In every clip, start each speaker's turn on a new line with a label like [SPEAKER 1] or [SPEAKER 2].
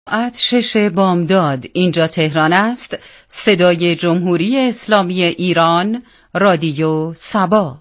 [SPEAKER 1] ساعت 6 بامداد. اینجا تهران است. صدای جمهوری اسلامی ایران، رادیو سبا.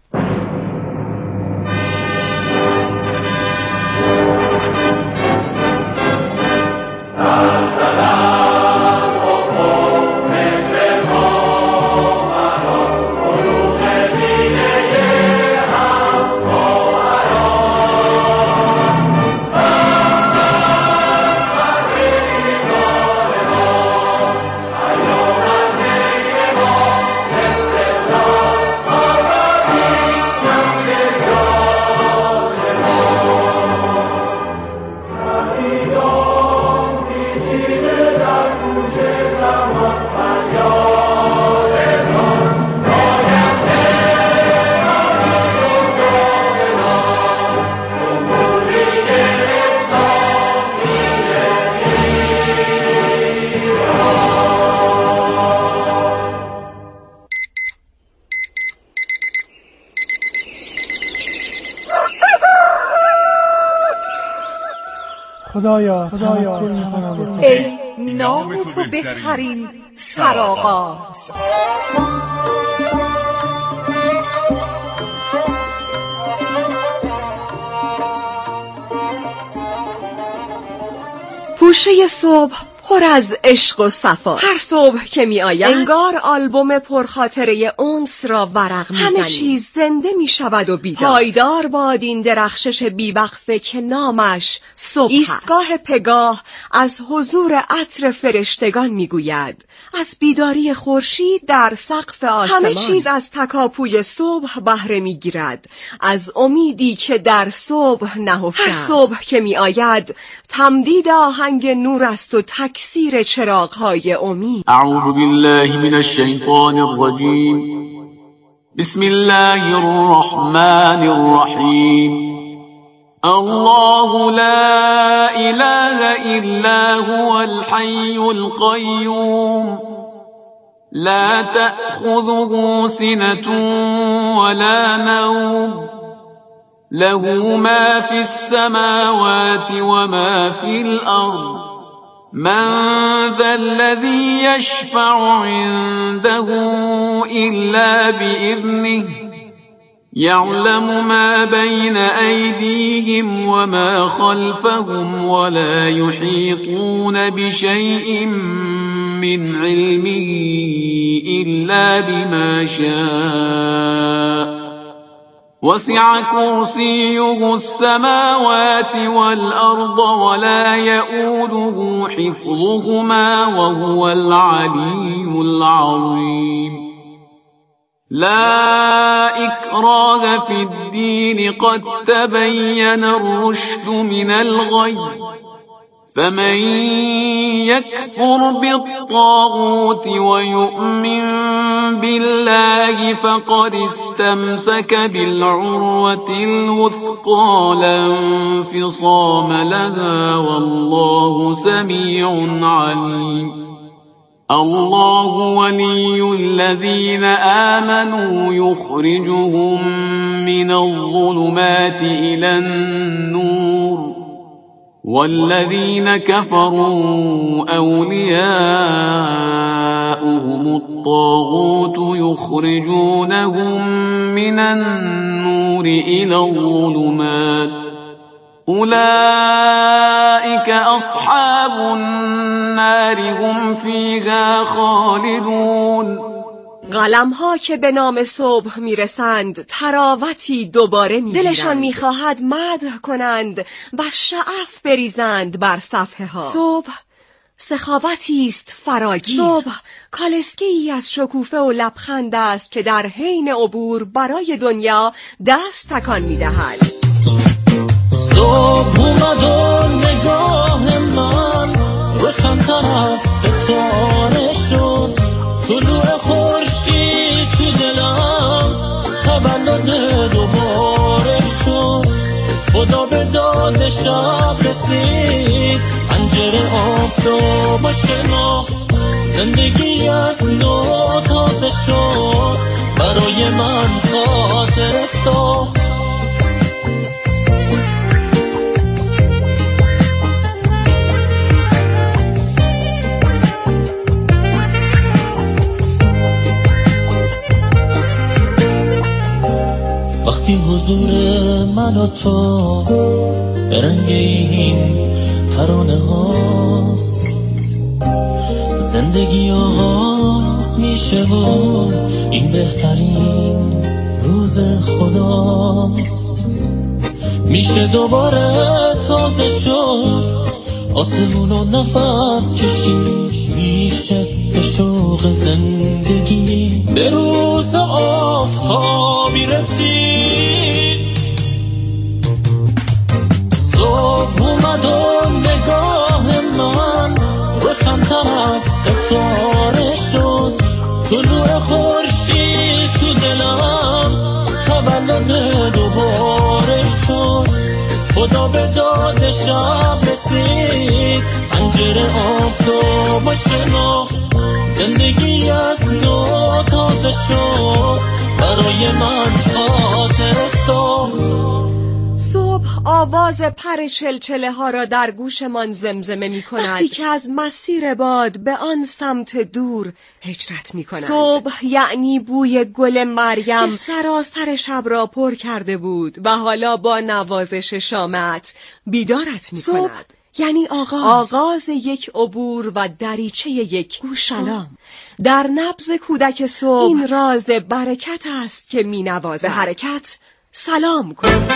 [SPEAKER 2] خدایا
[SPEAKER 3] ای نام تو بهترین سرآغاز،
[SPEAKER 4] پوشه صبح پر از عشق و صفا. هر صبح که می آید انگار آلبوم پرخاطره انس را ورق می زنی. همه چیز زنده می شود و بیدار. پایدار باد این درخشش بیوقفه که نامش صبح ایستگاه پگاه از حضور عطر فرشتگان می گوید، از بیداری خورشید در سقف آسمان. همه چیز از تکاپوی صبح بهره می گیرد، از امیدی که در صبح نهفته است. هر صبح که می آید تمدید آهنگ نور است و تکثیر چراغ‌های امید.
[SPEAKER 5] اعوذ بالله من الشیطان الرجیم. بسم الله الرحمن الرحیم. الله لا اله الا هو الحي القيوم لا تأخذه سنة ولا نوم له ما في السماوات وما في الأرض من ذا الذي يشفع عنده إلا بإذنه يعلم ما بين أيديهم وما خلفهم ولا يحيطون بشيء من علمه إلا بما شاء وسع كرسيه السماوات والأرض ولا يؤوده حفظهما وهو العلي العظيم لا إكراه في الدين قد تبين الرشد من الغي فمن يكفر بالطاغوت ويؤمن بالله فقد استمسك بالعروة الوثقى لا انفصام لها والله سميع عليم الله ولي الذين آمنوا يخرجهم من الظلمات إلى النور والذين كفروا أولياؤهم الطاغوت يخرجونهم من النور إلى الظلمات أولئك أصحاب النار هم فيها خالدون.
[SPEAKER 4] قلم‌ها که به نام صبح میرسند تراوتی دوباره میگیرند. دلشان میخواهد مدح کنند و شعف بریزند بر صفحه ها. صبح سخاوتی است فراگیر. صبح کالسکه‌ای از شکوفه و لبخند است که در حین عبور برای دنیا دست تکان میدهد.
[SPEAKER 6] صبح اومد و نگاه من روشن‌تر از ستاره شد، طلوع خورشید تو دلم تولد دوباره شد، خدا به داد شب رسید، پنجره آفتاب شناخت، زندگی از نو تازه شد، برای من خاطر ساخت. باشی حضور من و تو به رنگ این ترانه هاست. زندگی آغاز میشه و این بهترین روز خداست. میشه دوباره تازه شد آسمون و نفس کشید. میشه به شوق زندگی به روز آفتابی رسید. صبح اومد و نگاه من روشن‌تر از ستاره شد. طلوع خورشید تو دلم تولد دوباره شد. خدا به داد شب رسید، پنجره آفتاب و شناخت. زندگی از نو تازه شد، برای من خاطره ساخت.
[SPEAKER 4] صبح آواز پر چلچله ها را در گوشمان زمزمه می کند وقتی که از مسیر باد به آن سمت دور هجرت می کند. صبح یعنی بوی گل مریم که سراسر شب را پر کرده بود و حالا با نوازش شامت بیدارت می کند. یعنی آغاز یک عبور و دریچه یک سلام. در نبض کودک صبح این راز برکت است که می نوازد. به حرکت سلام کن.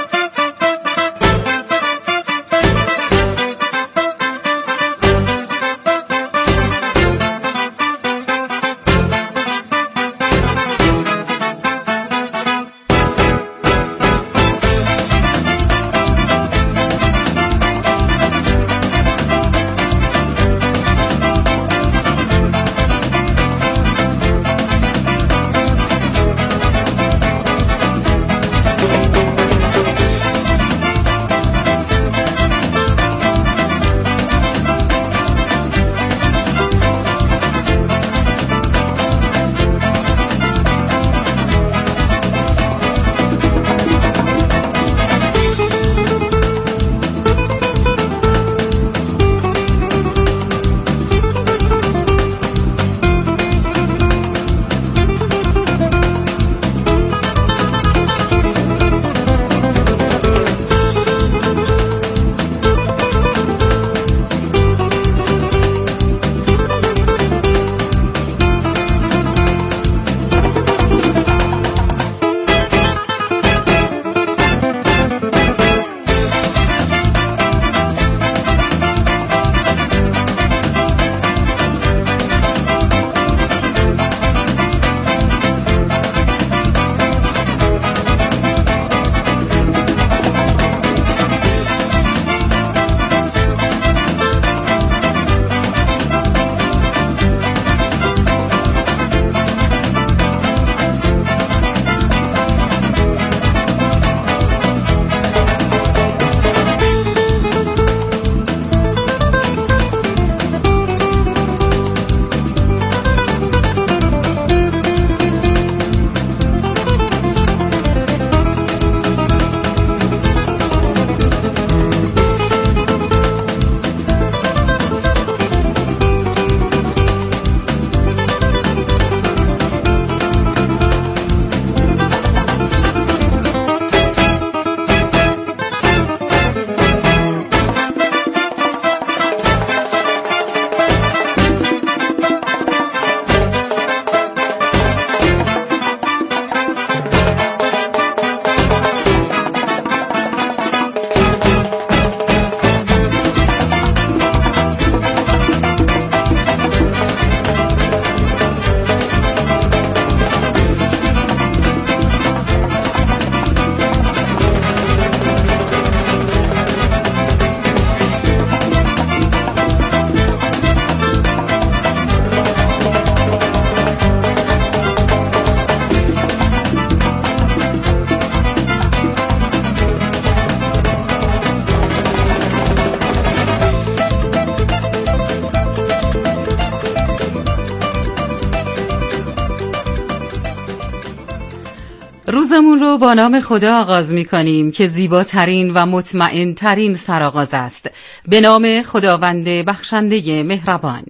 [SPEAKER 1] روزمون رو با نام خدا آغاز می کنیم که زیباترین و مطمئن ترین سرآغاز است. به نام خداوند بخشنده مهربان.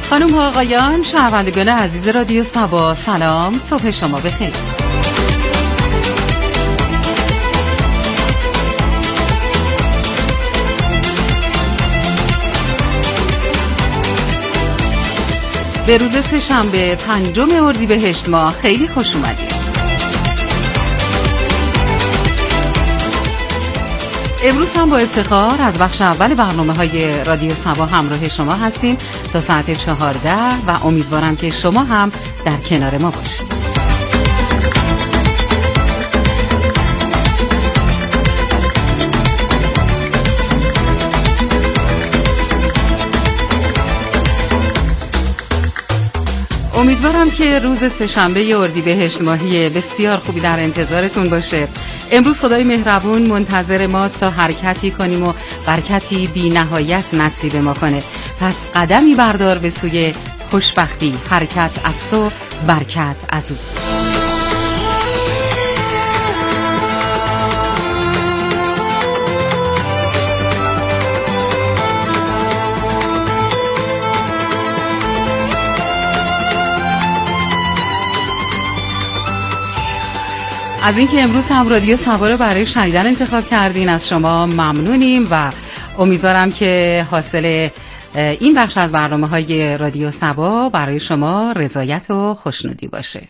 [SPEAKER 1] خانم ها آقایان، شنوندگان عزیز رادیو سبا، سلام، صبح شما بخیر. به روز سه‌شنبه 5 اردیبهشت ماه خیلی خوش اومدید. امروز هم با افتخار از بخش اول برنامه‌های رادیو سبا همراه شما هستیم تا ساعت 14 و امیدوارم که شما هم در کنار ما باشید. امیدوارم که روز سه‌شنبه اردیبهشت ماهی بسیار خوبی در انتظارتون باشه. امروز خدای مهربون منتظر ماست تا حرکتی کنیم و برکتی بی نهایت نصیب ما کنه. پس قدمی بردار به سوی خوشبختی، حرکت از تو، برکت از او. از اینکه امروز هم رادیو سبا رو برای شنیدن انتخاب کردین از شما ممنونیم و امیدوارم که حاصل این بخش از برنامه‌های رادیو سبا برای شما رضایت و خوشنودی باشه.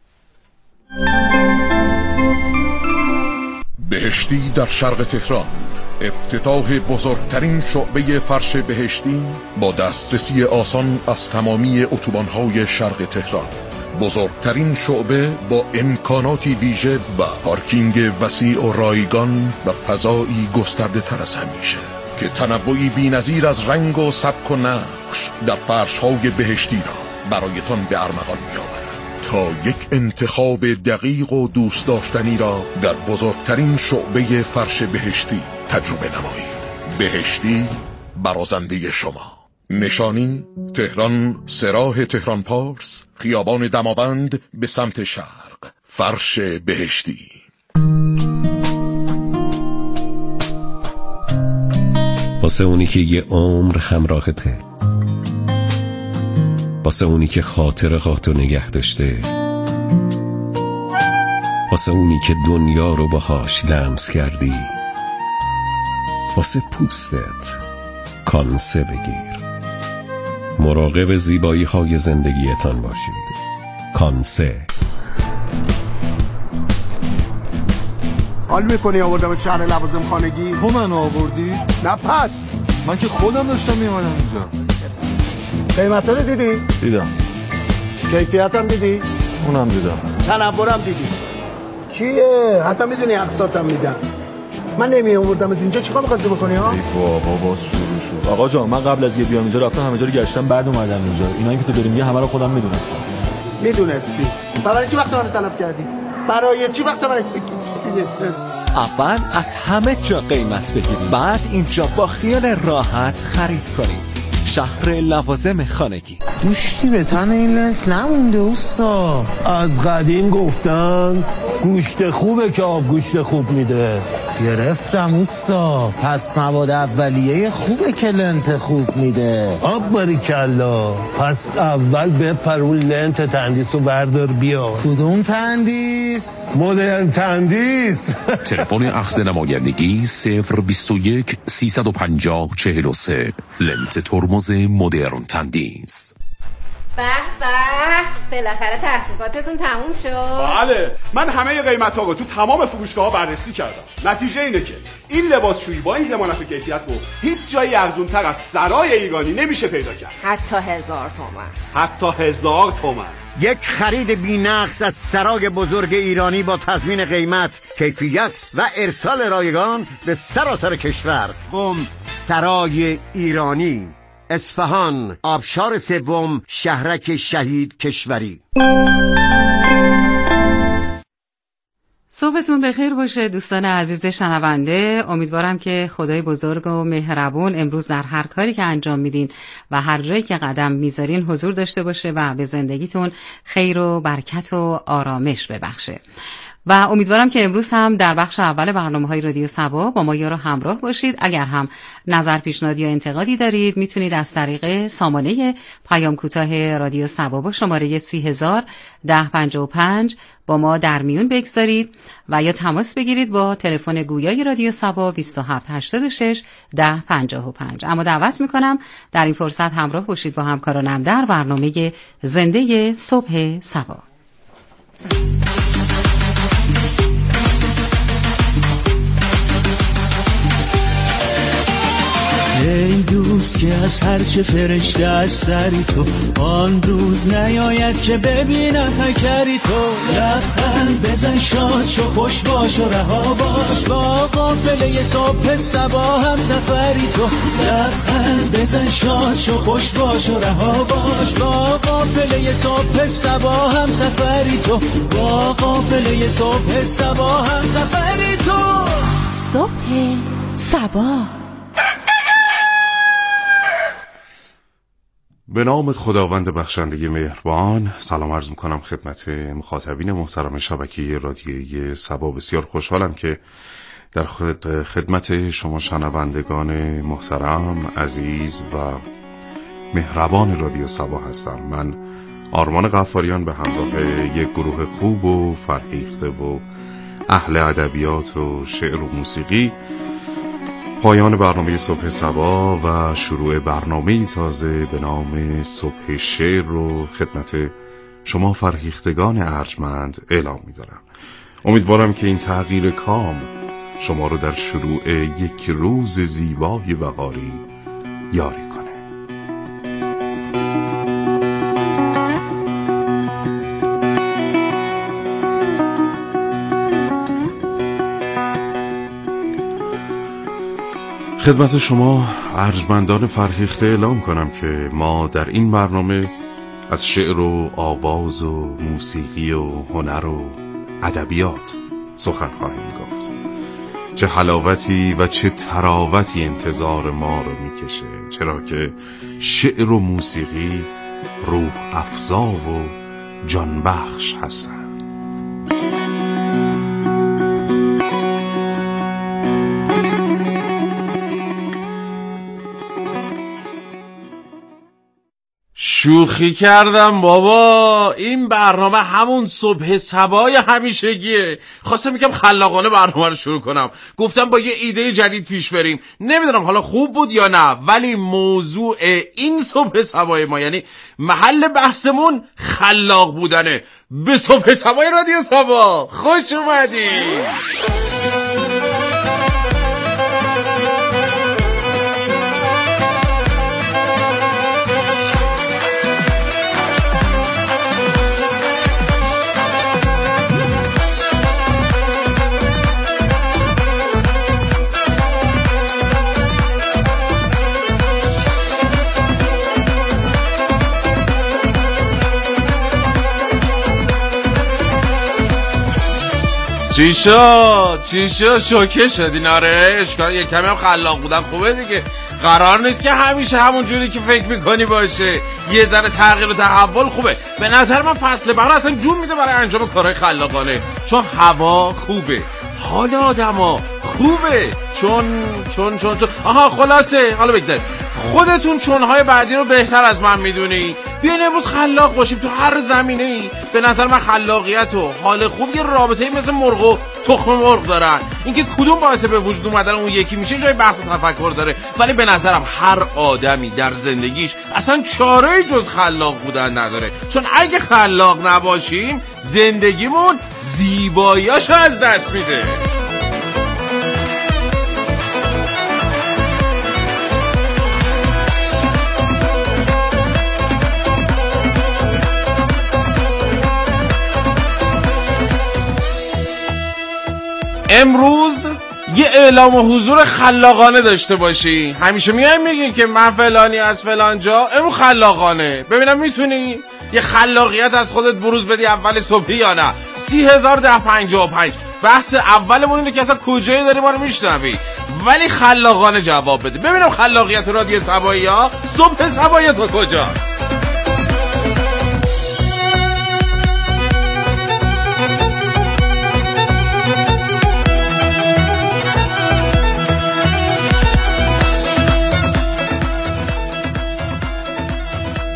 [SPEAKER 2] بهشتی در شرق تهران، افتتاح بزرگترین شعبه فرش بهشتی با دسترسی آسان از تمامی اتوبان‌های شرق تهران. بزرگترین شعبه با امکاناتی ویژه و پارکینگ وسیع و رایگان و فضایی گسترده تر از همیشه که تنوعی بی‌نظیر از رنگ و سبک و نقش در فرش‌های بهشتی را برایتان به ارمغان می‌آورد تا یک انتخاب دقیق و دوست داشتنی را در بزرگترین شعبه فرش بهشتی تجربه نمایید. بهشتی برازنده شما. نشانی تهران، سراح تهران پارس، خیابان دماوند به سمت شرق. فرش بهشتی.
[SPEAKER 7] واسه اونی که یه عمر همراهته، واسه اونی که خاطراتو نگه داشته، واسه اونی که دنیا رو باهاش لمس کردی، واسه پوستت کانسه بگیر. مراقب زیبایی های زندگیتان باشید. کانسه.
[SPEAKER 8] حال میکنی آوردم شهر لوازم خانگی؟
[SPEAKER 9] تو منو آوردی؟
[SPEAKER 8] نه پس
[SPEAKER 9] من که خودم داشتم میامدم اینجا.
[SPEAKER 8] قیمتا رو دیدی؟
[SPEAKER 9] دیدم.
[SPEAKER 8] کیفیتم دیدی؟
[SPEAKER 9] اونم دیدم.
[SPEAKER 8] تنورم دیدی؟ کیه؟ حتی میدونی اقساطم میدم. من نمی آوردم اینجا، چیکار می‌خواستی بکنی ها؟
[SPEAKER 9] ای بابا باز شروع شد. آقا جان من قبل از یه بیام اینجا رفتم همه جا رو گشتم، بعد اومدم اینجا. اینایی که تو داری میگی همه رو خودم میدونستم.
[SPEAKER 8] میدونستی؟ برای چی وقت من تلف کردی؟ برای چی وقت من
[SPEAKER 10] اول از همه جا قیمت بگیرید، بعد اینجا با خیال راحت خرید کنید. شهر لوازم خانگی.
[SPEAKER 11] گوشتی به تن این لنس نمونده اوستا.
[SPEAKER 8] از قدیم گفتن گوشت خوبه که آب گوشت خوب میده.
[SPEAKER 11] گرفتم اوستا. پس مواد اولیه خوبه که لنت خوب میده.
[SPEAKER 8] آب باریکلا. پس اول بپر اون لنت تندیس رو بردار بیا.
[SPEAKER 11] کدوم تندیس؟
[SPEAKER 8] مدرن تندیس.
[SPEAKER 12] تلفن اخذ نمایندگی 021 350 43. لنت ترمز مدرن تندیس.
[SPEAKER 13] به به، بالاخره تحقیقاتتون تموم شد.
[SPEAKER 14] بله، من همه قیمت‌ها رو تو تمام فروشگاه‌ها بررسی کردم. نتیجه اینه که این لباسشویی با این ضمانت و کیفیت رو هیچ جایی ارزان‌تر از سرای ایرانی نمیشه پیدا کرد.
[SPEAKER 13] حتی 1000 تومان.
[SPEAKER 14] حتی 1000 تومان.
[SPEAKER 15] یک خرید بی‌نقص از سرای بزرگ ایرانی با تضمین قیمت، کیفیت و ارسال رایگان به سراسر کشور. سرای ایرانی، اصفهان، آبشار سوم، شهرک شهید کشوری.
[SPEAKER 1] صبحتون بخیر باشه دوستان عزیز شنونده. امیدوارم که خدای بزرگ و مهربون امروز در هر کاری که انجام میدین و هر جایی که قدم میذارین حضور داشته باشه و به زندگیتون خیر و برکت و آرامش ببخشه. و امیدوارم که امروز هم در بخش اول برنامه‌های رادیو صبا با ما یارو همراه باشید. اگر هم نظر، پیشنهاد یا انتقادی دارید میتونید از طریق سامانه پیام کوتاه رادیو صبا با شماره 301055 با ما در میون بگذارید و یا تماس بگیرید با تلفن گویای رادیو صبا 2786 1055. اما دعوت میکنم در این فرصت همراه باشید با همکارانم در برنامه زنده صبح صبا.
[SPEAKER 6] ای دوست که از هرچه فرشته از سری تو، آن روز نیاید که ببینم تکری تو. لبخند بزن، شاد شو، خوش باش و رها باش، با قافله صبح صبا هم سفری تو. لبخند بزن، شاد شو، خوش باش و رها باش، با قافله صبح صبا هم سفری تو. با قافله صبح صبا هم سفری تو.
[SPEAKER 3] صبح صبا.
[SPEAKER 16] به نام خداوند بخشنده مهربان. سلام عرض میکنم خدمت مخاطبین محترم شبکه رادیویی صبا. بسیار خوشحالم که در خدمت شما شنوندگان محترم، عزیز و مهربان رادیو صبا هستم. من آرمان غفاریان به همراه یک گروه خوب و فرهیخته و اهل ادبیات و شعر و موسیقی پایان برنامه صبح صبا و شروع برنامه تازه به نام صبح شعر رو خدمت شما فرهیختگان ارجمند اعلام می‌دارم. امیدوارم که این تغییر کام شما رو در شروع یک روز زیبای بهاری یاری کنه. خدمت شما ارجمندان فرهیخته اعلام کنم که ما در این برنامه از شعر و آواز و موسیقی و هنر و ادبیات سخن خواهیم گفت. چه حلاوتی و چه تراوتی انتظار ما رو میکشه، چرا که شعر و موسیقی روح افزا و جان بخش هستند.
[SPEAKER 17] شوخی کردم بابا، این برنامه همون صبح صبای همیشگیه. خواستم میگم خلاقانه برنامه رو شروع کنم، گفتم با یه ایده جدید پیش بریم. نمیدونم حالا خوب بود یا نه، ولی موضوع این صبح صبای ما، یعنی محل بحثمون خلاق بودنه. به صبح صبای رادیو صبا خوش اومدین. چی شد شوکه شدین؟ آره اشکال، یک کمی هم خلاق بودن خوبه دیگه. قرار نیست که همیشه همون جوری که فکر میکنی باشه، یه ذره تغییر و تحول خوبه. به نظر من فصل بهار اصلا جون میده برای انجام کارهای خلاقانه، چون هوا خوبه، حال آدما خوبه، چون آها خلاصه حالا بگذار خودتون چونهای بعدی رو بهتر از من میدونی. بیاین امروز خلاق باشیم تو هر زمینه‌ای. به نظر من خلاقیت و حال خوب یه رابطه‌ای مثل مرغ و تخم مرغ دارن. اینکه کدوم باعث به وجود اومدن اون یکی میشه جای بحث و تفکر داره، ولی به نظرم هر آدمی در زندگیش اصلا چاره‌ای جز خلاق بودن نداره. چون اگه خلاق نباشیم زندگیمون زیباییاشو از دست میده. امروز یه اعلام حضور خلاقانه داشته باشی. همیشه میگین که من فلانی از فلان جا، امروز خلاقانه. ببینم میتونی یه خلاقیت از خودت بروز بدی اول صبحی یا نه. 301055 بحث اولمون اینه که اصلا کجایی داری ما رو میشنوی، ولی خلاقانه جواب بده. ببینم خلاقیت رادیو صبایی ها صبح صبایی تو کجاست.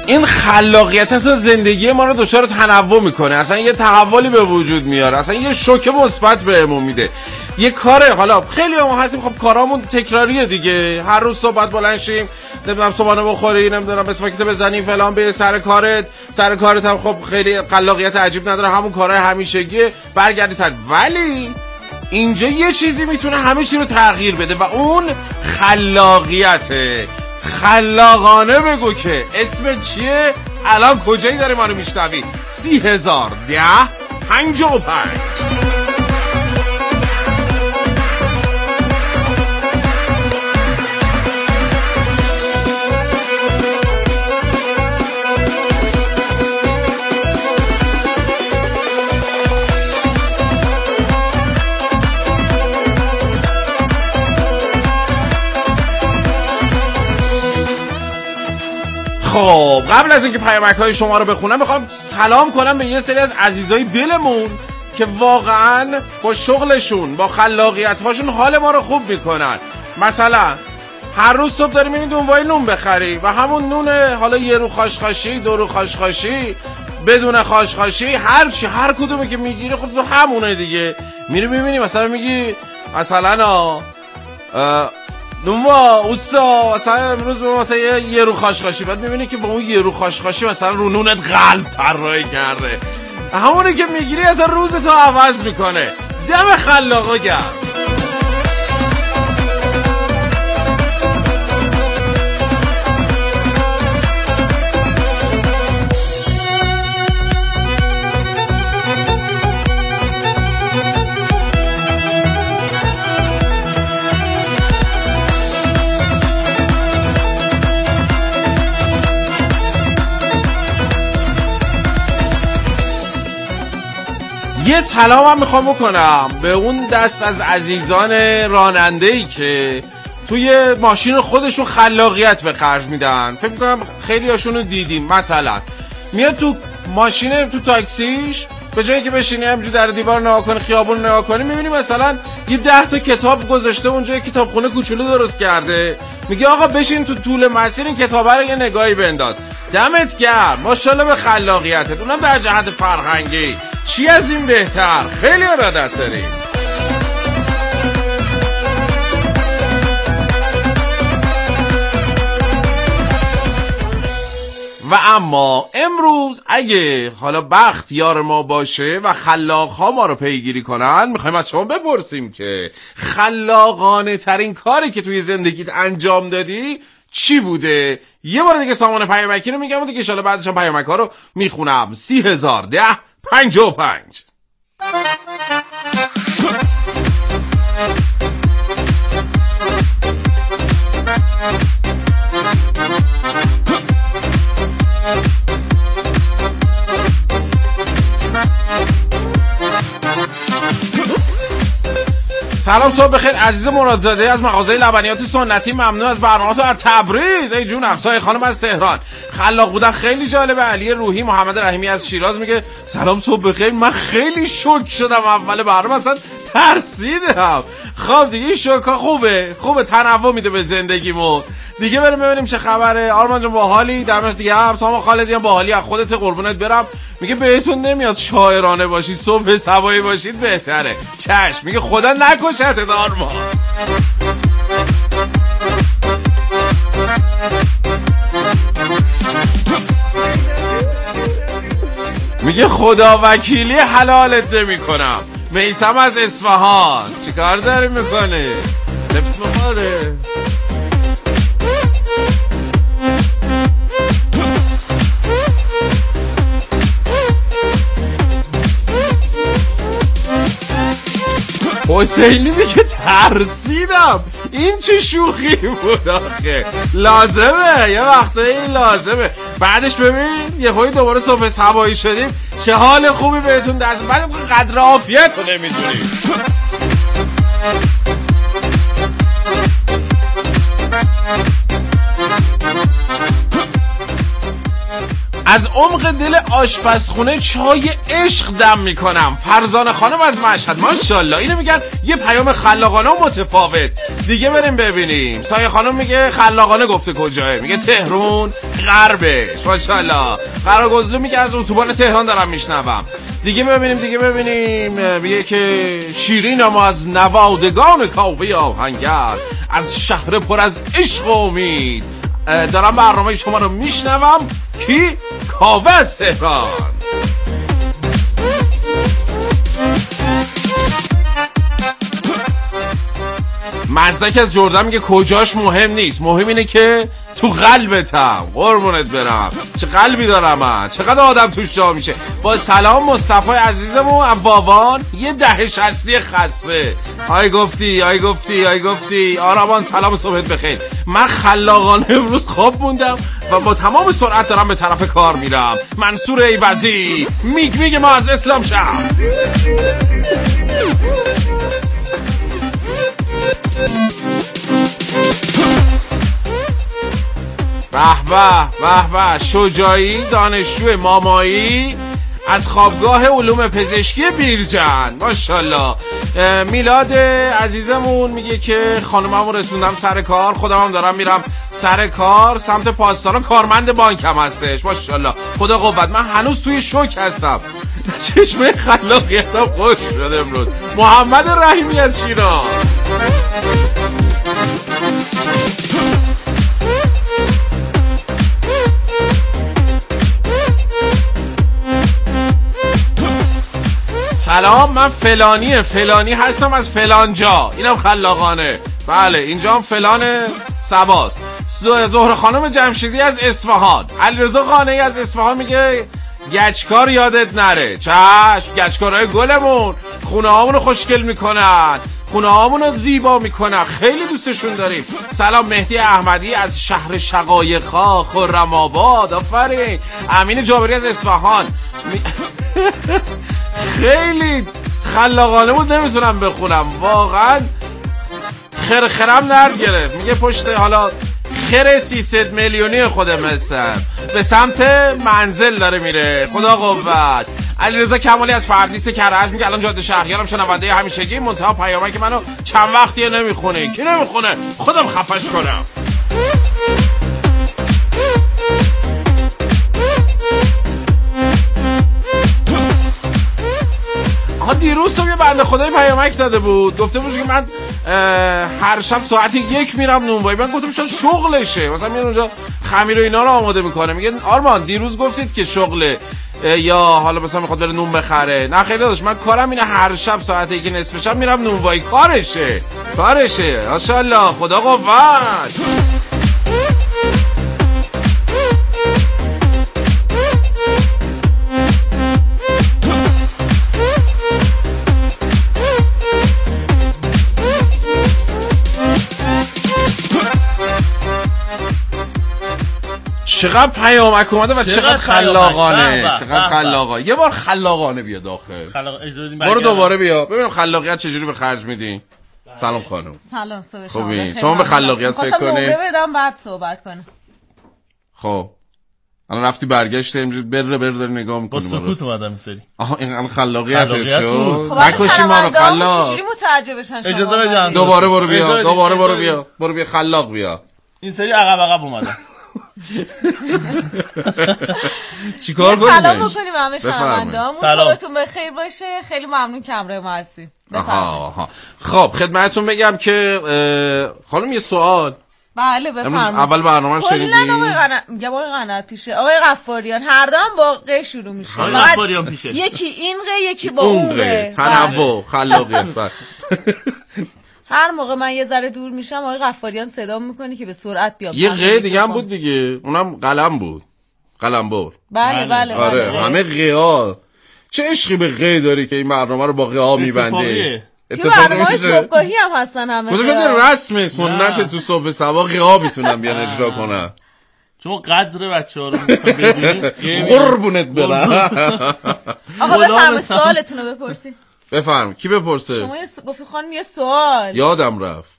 [SPEAKER 17] این خلاقیت اصلا زندگی ما رو دچار تنوع میکنه، اصلا یه تحولی به وجود میاره، اصلا یه شوک مثبت بهمون میده. یه کاره، حالا خیلی ما هستیم خب کارامون تکراریه دیگه، هر روز صبح بلند شیم، نمیدونم صبحانه بخوری، نمیدونم اسفاکت بزنیم فلان، به سر کارت هم خب خیلی خلاقیت عجیب نداره، همون کارهای همیشگیه، برگردی سر. ولی اینجا یه چیزی میتونه همه چی رو تغییر بده و اون خلاقیته. خلاقانه بگو که اسم چیه؟ الان کجایی داری ما رو میشنوی؟ 301055. خب قبل از اینکه پیامک‌های شما رو بخونم میخوام سلام کنم به یه سری از عزیزای دلمون که واقعا با شغلشون با خلاقیت‌هاشون حال ما رو خوب میکنن. مثلا هر روز صبح داری میری دنبال نون بخری و همون نونه، حالا یه رو خاشخاشی، دو رو خاشخاشی، بدون خاشخاشی، هر چی هر کدومی که میگیری خب تو همونه دیگه. میری میبینی مثلا میگی مثلا نونوا اوستا مثلا امروز مثلا یه رو خاشخاشی، بعد میبینی که با اون یه رو خاشخاشی مثلا رو نونت قلب طراحی کرده، همونی که میگیری اصلا روزتو عوض میکنه. دم خلاقا گرم. یه سلام هم میخوام بکنم به اون دست از عزیزان راننده‌ای که توی ماشین خودشون خلاقیت به خرج میدن. فکر میکنم خیلی هاشون رو دیدین. مثلا میاد تو ماشین، تو تاکسیش، به جایی که بشینی همینجور در دیوار نگاه کنی، خیابون نگاه کنی، میبینی مثلا یه 10 تا کتاب گذاشته اونجا، یه کتابخونه کوچولو درست کرده، میگه آقا بشین تو طول مسیر این کتابا رو یه نگاهی بنداز. دمت گرم، ماشاءالله به خلاقیتت، اونم در جهت فرهنگی. چی از این بهتر؟ خیلی ارادت داریم. و اما امروز اگه حالا بخت یار ما باشه و خلاق ها ما رو پیگیری کنن، میخوایم از شما بپرسیم که خلاقانه ترین کاری که توی زندگیت انجام دادی چی بوده؟ یه بار دیگه سامان پیامکی رو میگم و دیگه انشالله بعدش هم پیامک ها رو میخونم. 301055. سلام، صبح بخیر عزیز مرادزاده از مغازه لبنیات سنتی، ممنون از برنامه‌تون از تبریز. ای جون افسای خانم از تهران، خلاق بودن خیلی جالبه. علی روحی محمد رحیمی از شیراز میگه سلام صبح بخیر، من خیلی شوک شدم اول برنامه، اصلا ترسیدم. خب دیگه شوکا خوبه تنوع میده به زندگیمون دیگه. بریم ببینیم چه خبره. آرمان جان باحالی، دمت گرم. سامان خالدی هم باحالی، از خودت قربونت برم. میگه بهتون نمیاد شاعرانه باشی، صبح صبایی باشید بهتره. چشم. میگه خدا نکشت آرمان. میگه خدا وکیلی حلالت نمی‌کنم. میثم از اصفهان چیکار داری میکنه؟ لبس بخاره. حسینی میگه ترسیدم، این چه شوخی بود آخه. لازمه یه وقتایی لازمه. بعدش ببین یه خوی دوباره صبح صبایی شدیم، چه حال خوبی بهتون دست. بعد قدر عافیت رو نمیدونیم. از عمق دل آشپزخونه چای عشق دم میکنم. فرزانه خانم از مشهد، ماشاءالله. اینو میگن یه پیام خلاقانه و متفاوت. دیگه بریم ببینیم. سایه خانم میگه خلاقانه گفته کجاه، میگه تهران غربش. ماشاءالله. قراگزلو میگه از اتوبان تهران دارم میشنوم. دیگه ببینیم میگه که شیرین ما از نوادگان کاوه آهنگر، از شهر پر از عشق و امید دارم برنامه شما رو میشنوم. کی؟ کاوه از تهران. مزدک از جردن میگه کجاش مهم نیست، مهم اینه که تو قلبتم. قربونت برم، چه قلبی دارم من، چقدر آدم توش جا میشه. با سلام مصطفی عزیزمون واوان، یه دهش اصلی خسته. آی گفتی آرامان سلام صبحت بخیر. من خلاقانه امروز خواب موندم و با تمام سرعت دارم به طرف کار میرم. منصور ایوزی میگه ما از اسلام شهر. به به شجاعی دانشجو مامایی از خوابگاه علوم پزشکی بیرجن. ماشاءالله. میلاد عزیزمون میگه که خانممو رسوندم سر کار، خودم هم دارم میرم سر کار سمت پاسداران، کارمند بانکم هستش. ماشاءالله خدا قوت. من هنوز توی شوک هستم. چشمه خلاقیتم خوش شده امروز. محمد رحیمی از شیراز. سلام، من فلانی هستم از فلانجا. اینم خلاقانه. بله اینجا هم فلان سباست. زهره خانم جمشیدی از اصفهان. علیرضا قانعی از اصفهان میگه گچکار یادت نره. چشم، گچکارهای گلمون خونه هامونو خوشگل میکنن، خونه هامونو زیبا میکنن، خیلی دوستشون داریم. سلام مهدی احمدی از شهر شقایق‌ها خرم آباد. آفرین. امین جابری از اصفهان. خیلی خلاقانه بود، نمیتونم بخونم واقعا. خرم درد گرفت. میگه پشت حالا خر 300 میلیونی خودم هستم، به سمت منزل داره میره. خدا قوت. علیرضا کمالی از فردیس کرج میگه الان جاده شهریارم، شنونده همیشگی، منتها پیامک که منو چند وقتیه نمیخونه. کی نمیخونه؟ خودم خفش کنم. دیروز تو یه بنده خدای پیامک داده بود، گفته بود که من هر شب ساعت 1 میرم نونوایی. من گفتم شاید شغلشه، مثلا میاد اونجا خمیر و اینا رو آماده میکنه. میگه آرمان دیروز گفتید که شغله یا حالا مثلا میخواد بره نون بخره. نه خیلی داداش، من کارم اینه هر شب ساعت 1 نصف شب میرم نونوایی. کارشه. ماشاءالله خدا قوت. چقدر پیامک اومده و چقدر خلاقانه. یه بار خلاقانه بیا داخل. برو دوباره بیا ببینم خلاقیت چجوری به خرج میدی. سلام خانم.
[SPEAKER 18] سلام صبح
[SPEAKER 17] خوبی؟ شما به خلاقیت فکر کنی؟
[SPEAKER 18] نمره بدم بعد صحبت کنم.
[SPEAKER 17] خب الان رفتی برگشتی اینجوری بره داری نگاه میکنی.
[SPEAKER 9] با سکوت اومدم سری.
[SPEAKER 17] آها این خلاقیت شد.
[SPEAKER 18] نکشی ما رو خلاق. چجوری متوجه بشن؟
[SPEAKER 9] اجازه بدید
[SPEAKER 17] دوباره برو بیا خلاق بیا.
[SPEAKER 9] این سری عقب اومدم.
[SPEAKER 17] چیکار کنیم؟
[SPEAKER 18] سلام بکنیم همه شنونده‌هامون. صبحتون بخیر باشه. خیلی ممنون که همراه ما هستید.
[SPEAKER 17] خب خدمتتون بگم که خانم یه سوال.
[SPEAKER 18] بله بفرمایید.
[SPEAKER 17] اول برنامه رو شنیدی؟
[SPEAKER 18] میگم آقای قنات پیشه، آقای غفاریان، هر دو هم با ق شروع میشه.
[SPEAKER 9] آقای غفاریان پیشه.
[SPEAKER 18] یکی این ق یکی با اون ق.
[SPEAKER 17] تنوع خلاقیت.
[SPEAKER 18] هر موقع من یه ذره دور میشم آقای غفاریان صدا میکنه که به سرعت بیام.
[SPEAKER 17] یه ق دیگه هم بود دیگه، اونم قلم بود. قلمبر.
[SPEAKER 18] بله.
[SPEAKER 17] آره همه قا. چه عشقی به ق داری که این برنامه رو با قا میبنده.
[SPEAKER 18] تو برنامه‌های صبحگاهی هم هستن همه.
[SPEAKER 17] گذاشته رسم سنت تو صبح سبا قا میتونن بیان اجرا کنن.
[SPEAKER 9] چون قدر بچه‌ها رو بدونید.
[SPEAKER 17] قربونت برم.
[SPEAKER 18] آقا بفرمایید سوالتون رو بپرسید.
[SPEAKER 17] بفرم. کی بپرسه؟
[SPEAKER 18] شما گفتی خانم یه سوال.
[SPEAKER 17] یادم رفت.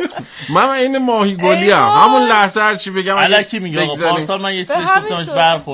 [SPEAKER 17] من این ماهی گلی هم همون لحظه هر چی بگم
[SPEAKER 9] الکی میگم. پارسال من یه سری گفتمش برخورد